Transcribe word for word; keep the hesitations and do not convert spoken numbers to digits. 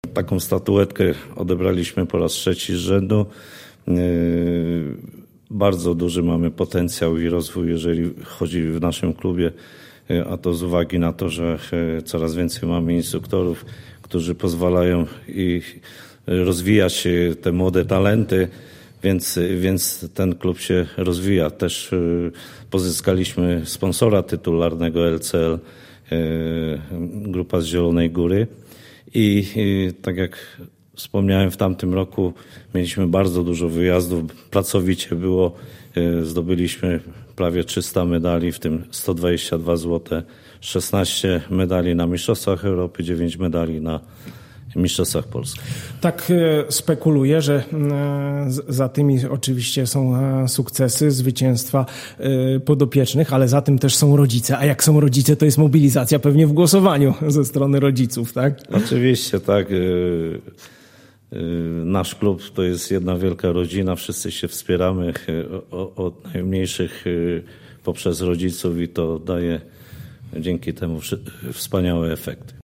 Taką statuetkę odebraliśmy po raz trzeci z rzędu. Bardzo duży mamy potencjał i rozwój, jeżeli chodzi w naszym klubie, a to z uwagi na to, że coraz więcej mamy instruktorów, którzy pozwalają i rozwijać te młode talenty, więc, więc ten klub się rozwija. Też pozyskaliśmy sponsora tytularnego L C L, grupa z Zielonej Góry i, i tak jak wspomniałem, w tamtym roku mieliśmy bardzo dużo wyjazdów, pracowicie było, zdobyliśmy prawie trzysta medali, w tym sto dwadzieścia dwa złote, szesnaście medali na Mistrzostwach Europy, dziewięć medali na Mistrzostwach Polski. Tak spekuluję, że za tymi oczywiście są sukcesy, zwycięstwa podopiecznych, ale za tym też są rodzice. A jak są rodzice, to jest mobilizacja pewnie w głosowaniu ze strony rodziców, tak? Oczywiście, tak. Nasz klub to jest jedna wielka rodzina, wszyscy się wspieramy od najmniejszych poprzez rodziców i to daje dzięki temu wspaniałe efekty.